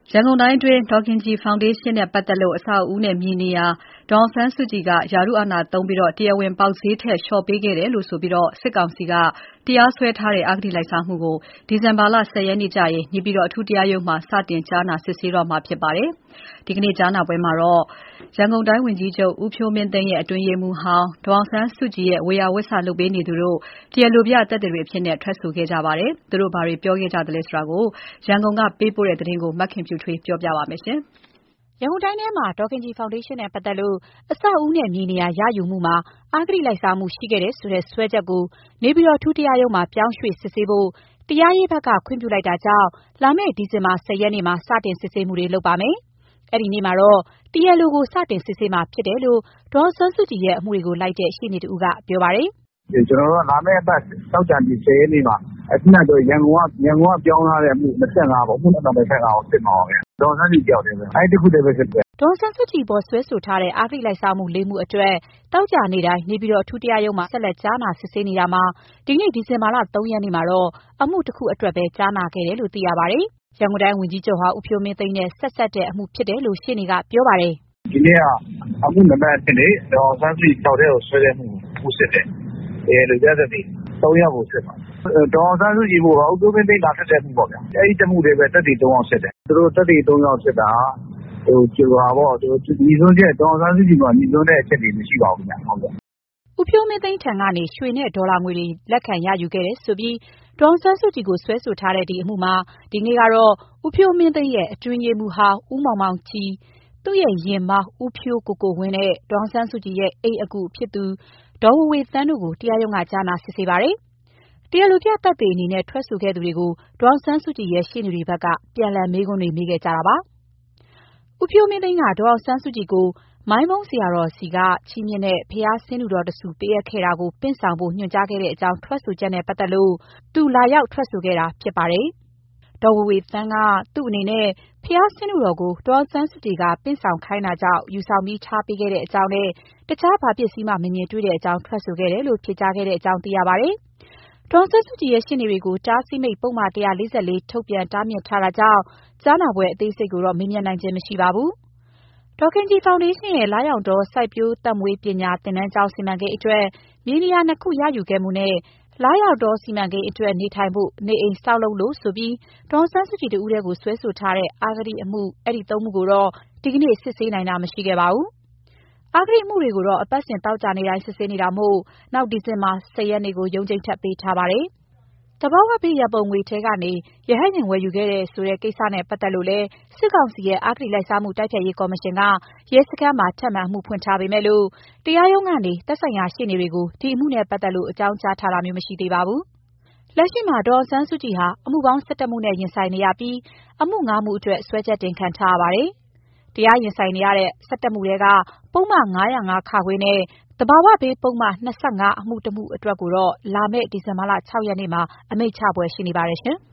ရန်ကုန်တိုင်းအတွင်းဒေါ်ခင်ကြည်ဖောင်ဒေးရှင်းနဲ့ပတ်သက်လို့အဆောက်အဦးနဲ့မြေနေရာဒေါ်အောင်ဆန်းစုကြည်ကရာထူးအာဏာသုံးပြီးတရားဝင်ပေါက်ဈေးထက်လျှော့ပေးခဲ့တယ်လို့ဆိုပြီးစစ်ကောင်စီကတရားစွဲထားတဲ့အဂတိလိုက်စားမှုကိုဒီဇင်ဘာလ 10 ရက်နေ့ကျရင်နေပြည်တော်အထူးတရားရုံးမှာစတင်ကြားနာစစ်ဆေးတော့မှာဖြစ်ပါတယ်။ဒီကနေ့ကြားနာပွဲမှာတော့ရန်ကုန်တိုင်းဝန်ကြီးချုပ်ဦးဖြိုးမင်းသိန်းရဲ့အတွင်းရေးမှူးဟောင်းဒေါ်အောင်ဆန်းစုကြည်ရဲ့ဝေယျဝစ္စလုပ်ပေးနေသူတို့တရားလိုပြသက်သေတွေအဖြစ်ထွက်ဆိုခဲ့ကြပါတယ်။သူတို့ဘာတွေပြောခဲ့ကြသလဲဆိုတာကိုရန်ကုန်ကပေးပို့တဲ့သတင်းကိုမခင်ဖြူထွေးပြောပြပါမယ်။ရန်ကုန်တိုင်းထဲမှာဒေါ်ခင်ကြည်ဖောင်ဒေးရှင်းနဲ့ပတ်သက်လို့အဆောက်အဦနဲ့မြေနေရာရယူမှုမှာအဂတိလိုက်စားမှုရှိခဲ့တယ်ဆိုတဲ့စွဲချက်ကိုနေပြည်တော်အထူးတရားရုံးမှာပြောင်းရွှေ့စစ်ဆေးဖို့တရားရေးဘက်ကခွင့်ပြုလိုက်တာကြောင့်လာမယ့်ဒီဇင်ဘာ 10 ရက်နေ့မှာစတင်စစ်ဆေးမှုတွေလုပ်ပါမယ်။အဲ့ဒီနေ့မှာတော့တရားလိုကိုစတင်စစ်ဆေးမှာဖြစ်တယ်လို့ဒေါ်အောင်ဆန်းစုကြည်ရဲ့အမှုတွေကိုလိုက်တဲ့ရှေ့နေတူကပြောပါတယ်။ကျွန်တော်တို့ကလာမယ့်အပတ်တောက်ကြံပြီး10ရက်နေ့မှာအထက်တော့ရန်ကုန်ကပြောင်းလာတဲ့အမှု25ပေါ့အမှု25ကိုစစ်မှာပါဗျ။ဒေါ်ဆန်းစုကြည်ကြောက်တယ်ပဲ။အဲ့ဒီတစ်ခုတည်းပဲစစ်တယ်။ဒေါ်အောင်ဆန်းစုကြည်ပေါ်ဆွဲဆိုထားတဲ့အဂတိလိုက်စားမှု4မှုအတွက်တောက်ကြနေ့တိုင်းနေပြည်တော်အထူးတရားရုံးမှာဆက်လက်ကြားနာစစ်ဆေးနေတာမှာဒီနေ့ဒီဇင်ဘာလ 3 ရက်နေ့မှာတော့အမှုတစ်ခုအတွက်ပဲကြားနာခဲ့တယ်လို့သိရပါတယ်။ရန်ကုန်တိုင်းဝန်ကြီးချုပ်ဟာဦးဖြိုးမင်းသိန်းနဲ့ဆက်တဲ့အမှုဖြစ်တယ်လို့ရှင်းနေကပြောပါတယ်။ဒီနေ့ကအမှုနံပါတ်1နဲ့ဒေါ်အောင်ဆန်းစုကြည်ကြောက်တဲ့ကိုဆွဲတဲ့မှုစစ်တယ်။လူကြတဲ့ဒီ3ယောက်ကိုစစ်ပါဒေါ်အောင်ဆန်းစုကြည်ကိုဦးဖြိုးမင်းသိန်းလာထက်တဲ့မှုပေါ့ဗျာ။အဲ့ဒီတမှုတွေပဲတက်တီ3ယောက်စစ်တယ်။သူတို့တက်တီ3ယောက်စစ်တာကျွာပေါ့ဒီဆုံးချက်ဒေါ်အောင်ဆန်းစုကြည်ကညီဆုံးတဲ့အချက်တွေမရှိပါဘူးဗျာဟုတ်ကဲ့ဦးဖြိုးမင်းသိန်းထံကနေရွှေနဲ့ဒေါ်လာငွေတွေလက်ခံရယူခဲ့တယ်ဆိုပြီးဒေါ်အောင်ဆန်းစုကြည်ကိုဆွဲဆိုထားတဲ့ဒီအမှုမှာဒီနေ့ကတော့ဦးဖြိုးမင်းသိန်းရဲ့အတွင်းရေးမှူးဟောင်းဦးမောင်မောင်ကြည်သူ့ရဲ့ရင်မောင်းဦးဖြိုးကိုဝင်းနဲ့ဒေါ်အောင်ဆန်းစုကြည်ရဲ့အိမ်အကူဖြစ်သူဒေါ်ဝေဝေသန်းတို့ကိုတရားရုံးကကြားနာစစ်ဆေးပါတယ်။တရားလိုပြသက်သေအနေနဲ့ထွက်ဆိုခဲ့သူတွေကိုဒေါ်အောင်ဆန်းစုကြည်ရဲ့ရှေ့နေတွေဘက်ကပြန်လည်မေးခွန်းတွေမေးခဲ့ကြတာပါ။ဦးဖြိုးမင်းသိန်းကဒေါ်အောင်ဆန်းစုကြည်ကိုမိုင်းမုံဆရာတော်စီကချီးမြှင့်တဲ့ဘုရားဆင်းတုတော်တဆူပေးအပ်ခဲ့တာကိုပင့်ဆောင်ဖို့ညွှန်ကြားခဲ့တဲ့အကြောင်းထွက်ဆိုချက်နဲ့ပတ်သက်လို့သူလာရောက်ထွက်ဆိုခဲ့တာဖြစ်ပါတယ်။ဒေါ်ဝေဝေသန်းကသူ့အနေနဲ့ဘုရားဆင်းတုတော်ကိုဒေါ်အောင်ဆန်းစုကြည်ကပင့်ဆောင်ခိုင်းတာကြောင့်ယူဆောင်ပြီးထားပေးခဲ့တဲ့အကြောင်းနဲ့တခြားဘာပစ္စည်းမှမမြင်တွေ့တဲ့အကြောင်းထွက်ဆိုခဲ့တယ်လို့ဖြေကြားခဲ့တဲ့အကြောင်းသိရပါတယ်။ဒေါ်အောင်ဆန်းစုကြည်ရဲ့ရှင်းနေတွေကိုတားဆီးမိတ်ပုံမှန်144ထုတ်ပြန်တားမြစ်ထားတာကြောင့်ကြားနာပွဲအသေးစိတ်ကိုတော့မေးမြန်းနိုင်ခြင်းမရှိပါဘူး။ဒေါ်ခင်ကြည်ဖောင်ဒေးရှင်းရဲ့လာရောက်တော်စိုက်ပျိုးသက်မွေးပညာသင်တန်းကျောင်းစီမံကိန်းအတွက်မြေနေရာ2ခုရယူခဲ့မှုနဲ့လာရောက်တော်စီမံကိန်းအတွက်နေထိုင်ဖို့နေအိမ်ဆောက်လုပ်လို့ဆိုပြီးဒေါ်အောင်ဆန်းစုကြည်တို့ဦးကိုဆွဲဆိုထားတဲ့အာဂတိအမှုအဲ့ဒီ3မှုကိုတော့ဒီကနေ့စစ်ဆေးနိုင်တာမရှိခဲ့ပါဘူး။အာဂတိအမှုတွေကိုတော့အပတ်စဉ်တောက်ကြနေတိုင်းစစ်ဆေးနေတာမို့နောက်ဒီဇင်ဘာ10 ရက်နေ့ကိုရုံးချိန်ထပ်ပေးထားပါတယ်။တဘာဝဘေးရပုံငွေထဲကနေရဟန်းရင်ဝယ်ယူခဲ့တဲ့ဆိုတဲ့ကိစ္စနဲ့ပတ်သက်လို့လည်းစစ်ကောင်စီရဲ့အဂတိလိုက်စားမှုတိုက်ဖျက်ရေးကော်မရှင်ကရဲစခန်းမှာထပ်မံမှုဖွင့်ထားပေမဲ့လို့တရားရုံးကနေသက်ဆိုင်ရာရှေ့နေတွေကိုဒီအမှုနဲ့ပတ်သက်လို့အကြောင်းကြားထားတာမျိုးမရှိသေးပါဘူး။လက်ရှိမှာဒေါ်အောင်ဆန်းစုကြည်ဟာအမှုပေါင်း17မှုနဲ့ရင်ဆိုင်နေရပြီးအမှု5မှုအတွက်စွဲချက်တင်ခံထားရပါတယ်။တရားရင်ဆိုင်နေရတဲ့17မှုတွေကပုံမှန်905ခခွေနဲ့တဘာဝဘေးပုံမှန်25အမှုတမှုအတွက်ကိုတော့လာမယ့်ဒီဇင်ဘာလ6 ရက်နေ့မှာအမိန့်ချပွဲရှိနေပါတယ်ရှင်။